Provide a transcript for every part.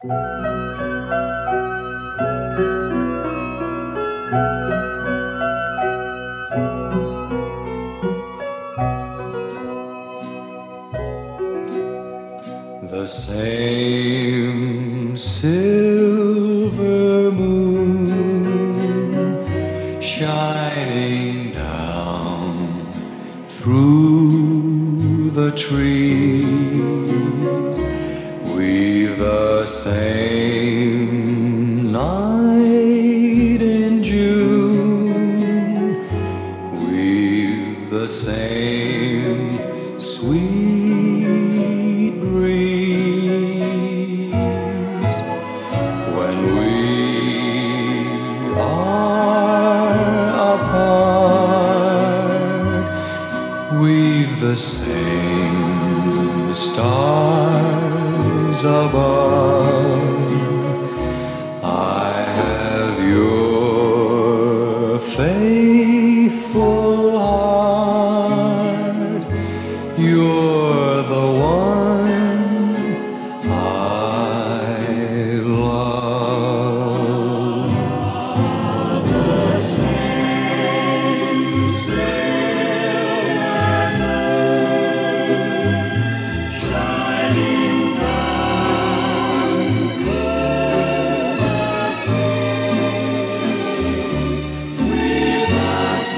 The same silver moon shining down through the trees, we've the same night in June, we've the same sweet breeze. When we are apart, we've the same stars above. I have your faithful heart. You're the one I love. The same silver moon shining down through the trees, we've the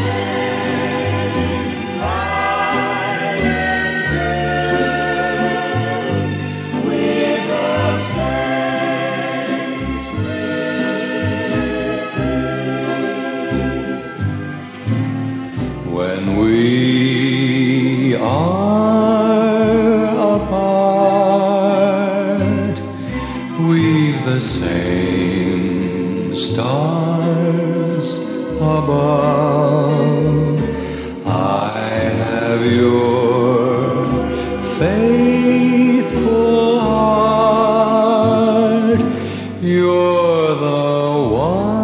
same night in June, we've the same sweet breeze. When we are apart, we've the same stars above. I have your faithful heart. You're the one